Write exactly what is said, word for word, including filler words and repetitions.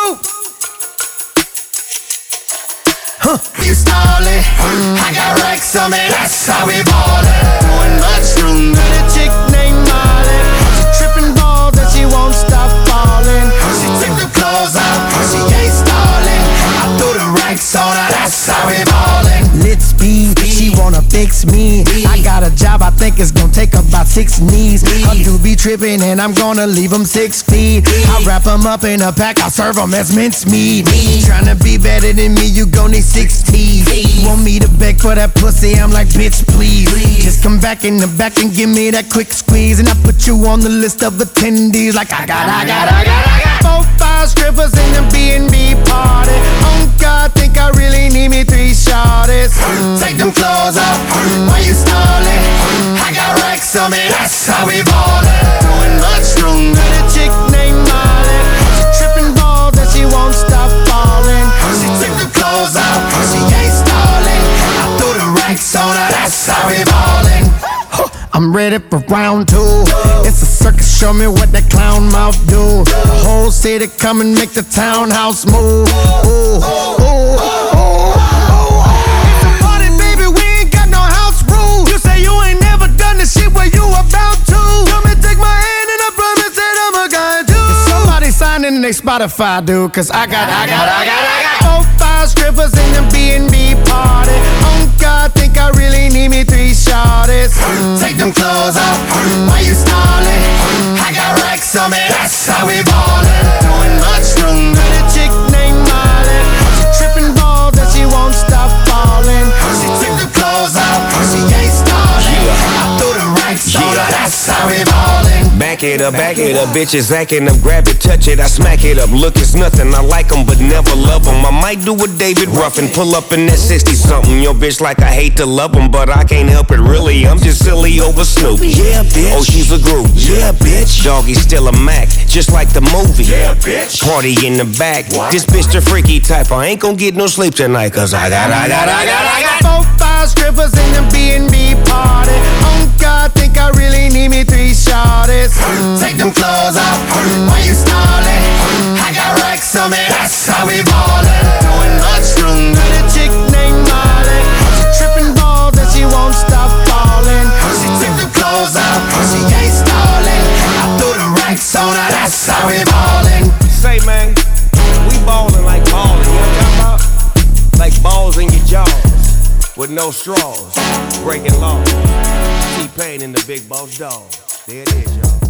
Boo. Huh. You stallin', I got racks on me, that's how we ballin'. Doing much room, got a chick named Molly. She trippin' balls and she won't stop fallin'. She took the clothes off, she ain't stallin'. I threw the racks on her, that's how we ballin'. Lit speed, she wanna fix me. I got a job, I think it's gonna take about six knees. Her dude be trippin' and I'm gonna leave him six feet. I wrap him up in a pack, I serve him as mincemeat. Tryna be better than me, you gon' need six teeth. Want me to beg for that pussy, I'm like, bitch, please. Just come back in the back and give me that quick squeeze. And I put you on the list of attendees like I got, I got, I got, I got four, five strippers in the B and B party. Oh God, think I really need me three shorties. Take them clothes off, why you stallin'? I got racks on me, that's how we ballin'. Doing much room, got a chick named Molly. She trippin' balls and she won't stop fallin'. She took the clothes off, she ain't stallin'. I threw the racks on her, that's how we ballin'. I'm ready for round two. It's a circus, show me what that clown mouth do. The whole city come and make the townhouse move. Ooh, ooh, ooh, ooh. It's a party, baby, we ain't got no house rules. You say you ain't never done the shit where you about to. Come and take my hand and I promise that I'm a guy too. Somebody sign in their Spotify, dude, cause I got, I got, I got, I got four, five strippers in the B and B party. Oh God, think I really need me three shorties. Take them clothes off, why you stallin'? I got racks on me, that's how we ballin'. Doing much room, got a chick named Molly. She trippin' balls and she won't stop fallin'. She took the clothes off, she ain't stallin'. I threw the racks on her, that's how we ballin'. Back it up, back it up, bitches acting up, grab it, touch it, I smack it up. Look, it's nothing, I like them, but never love them. I might do a David Ruffin, pull up in that sixty something. Your bitch like I hate to love them, but I can't help it really. I'm just silly over Snoopy. Yeah, bitch. Oh, she's a groove. Yeah, bitch. Doggy still a Mac, just like the movie. Yeah, bitch. Party in the back. What? This bitch the freaky type. I ain't gon' get no sleep tonight, cause I got, I got, I got, I got four, five strippers in the B and B party. Oh God, think I really need me three shorties. Take them clothes off, why you stallin'? I got racks on me, that's how we ballin'. Doing much room, got a chick named Molly. She trippin' balls and she won't stop fallin'. She took the clothes off, she ain't stallin'. I threw the racks on her, that's how we ballin'. Say, man, we ballin' like ballin', you know what I'm talking about? Like balls in your jaws, with no straws, breaking laws. T-Pain and the Big Boss Dog. There it is, y'all.